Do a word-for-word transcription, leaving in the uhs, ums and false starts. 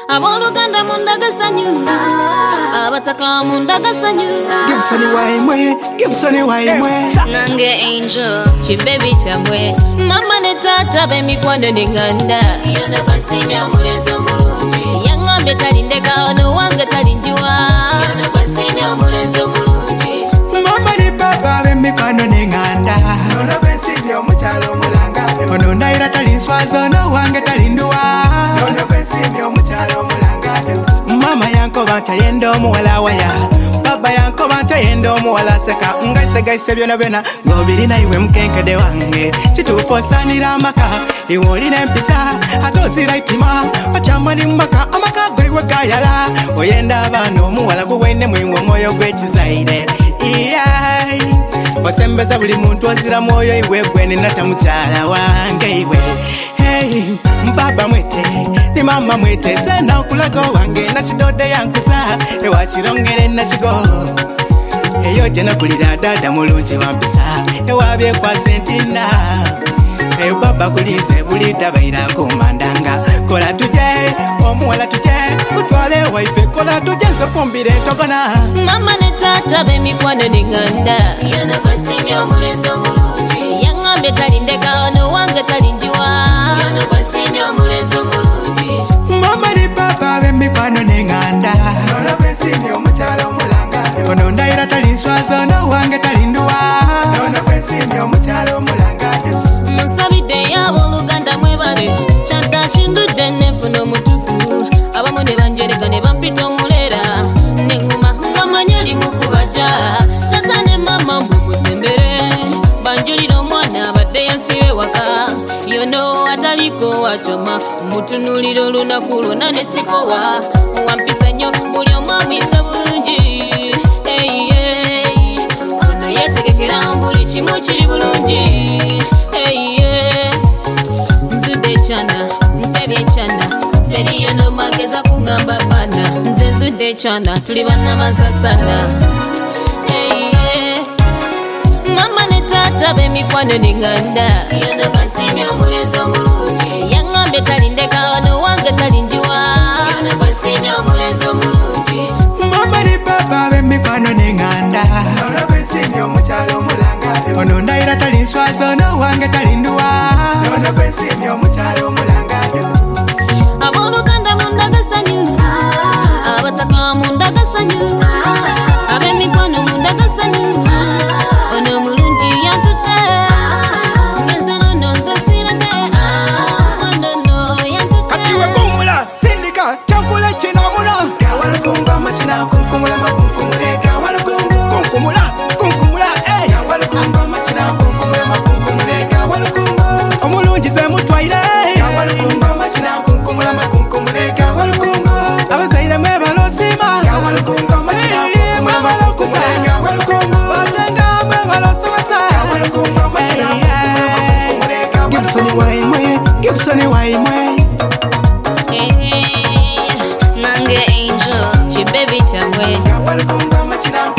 Aboluganda mundagasanyu abataka mundagasanyu Gibson waimwe Gibson waimwe nange Angel chibebi chamwe mama ne tata bemikwano ninganda yona kwasimya mulezo mulungi yangambe talindeka no wange talinjwa yona kwasimya mulezo mulungi mama ne baba bemikwano ninganda yona kwasimya muchalo mulanga ono naira talinswazo no wange talindwa yona kwasimya muchalo mulanga mama yanko banta yendo muwala waya baba yanko banta yendo muwala seka ngaise gaise byona byona ngobiri na iwe mkenkede wange chitufosanira amaka iwoli nempisa atozira itima achamani maka amaka gwewe gayala oyenda abano muwala kuwene mwingo moyo gwechizaire iyai wasembeza buli muntu azira moyo iwe gweni nata muchala wange iwe hey mbaba mwete ni mama mwete zena kulago wange na chidode yankusa ewa chirongere na chigo eyo jena kulira dada mulungi wampisa ewa bye kwa sentina eyo baba kulize bulita baira kumandanga kola tuje omuwala tuje kutwale waife kola tuje nsofumbire togona mama ne tata bemikwano ninganda yana kwasimya mulezo mulungi yangambe talindeka no wange talinjwa yana kwasimya mulezo mulungi mama ne baba bemikwano ninganda ona kwasimya muchalo mulanga ono ndaira talinswazo no wange talindwa ona kwasimya muchalo mulanga musabide yabo Luganda mwebale chanda chindude nefuno mutufu abamu ne banjereka ne bampita omulera nenguma ngamanyali mukubaja tata ne mama mumusembere banjulira omwana badde yasiwe waka yono ataliko wachoma mutunulira olunaku lwonna nesikowa wampisa nnyo buli omwamwisa bulungi hey, hey. ono yetegekera buli kimu kiri bulungi hey, yeah. nzudde chana ntebye chana teriyo no mageza kungamba bana nze nzudde chana tuli bana masasana hey, yeah. mama ne tata bemikwano ninganda yona kwasimya mulezo mulungi yangambe talindeka no wange talinjwa yona kwasimya mulezo mulungi mama ne baba bemikwano ninganda yona kwasimya muchalo mulanga ono ndaira talinswazo no wange talindwa yona kwasimya muchalo mulanga aboluganda mundagasanyu abataka mundagasanyu abemikwano mundagasanyu ono mulungi yantute ngezeno nonze sirate wandono yantute katiwe kumula sindika chakule chinamula gawalukumba machina kunkumula makunkumule gawalukumba kunkumula kunkumula eh gawalukumba machina kunkumula makunkumule gawalukumba omulungi ze mutwaire gawalukumba machina kunkumula makunkumule gawalukumba abazaire mwe balosima gawalukumba machina kunkumula makunkumule gawalukumba basenga mwe balosomesa gawalukumba machina kunkumule gawalukumba Gibson waimwe Gibson waimwe nange Angel chibebi chamwe gawalukumba machina